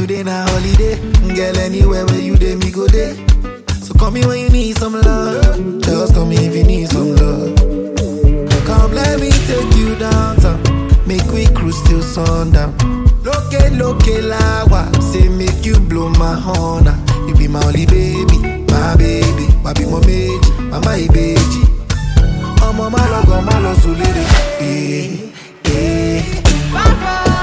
today na holiday. Girl, anywhere where you dey, me go there. So call me when you need some love. Just call me if you need some love. Come, let me take you downtown. Make we cruise till sundown. Loke lawa, say make you blow my horn. You be my only baby, my baby. Wabi mo meji, mama ibeji. Omo ma lo sulere. Eh.